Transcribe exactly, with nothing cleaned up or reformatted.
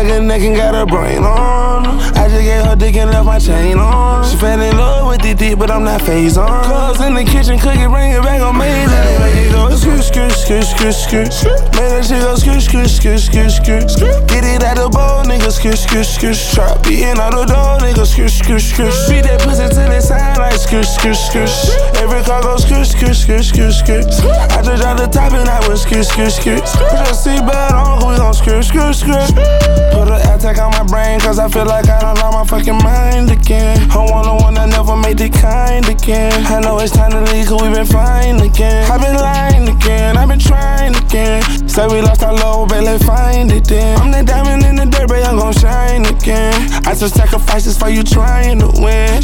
like a neck and got her brain on. I just gave her dick and left my chain on. She fell in love with the dick, but I'm not phased on. Cuz in the kitchen cooking, bring it back on me. Make it go skirt, skirt, skirt, skirt, skirt. Make that shit go skirt, skirt, skirt, skirt, skirt. Get it out the bowl, nigga, skirt, skirt, skirt. Trap beating out the door, nigga, skirt, skirt, skirt. Beat that pussy till it sound like skirt, skirt, skirt. Every car goes skirt, skirt, skirt, skirt, skirt. I just dropped the top and I went skirt, skirt, skirt. Put your seatbelt on, we gon' skirt, skirt, skirt. Put an attack on my brain, cause I feel like I done lost my fucking mind again. I'm one on one that never made the kind again. I know it's time to leave, cause we been flying again. I been lying again, I been trying again. Say we lost our love, but let's find it then. I'm that diamond in the dirt, but I'm gon' shine again. I took sacrifices for you trying to win.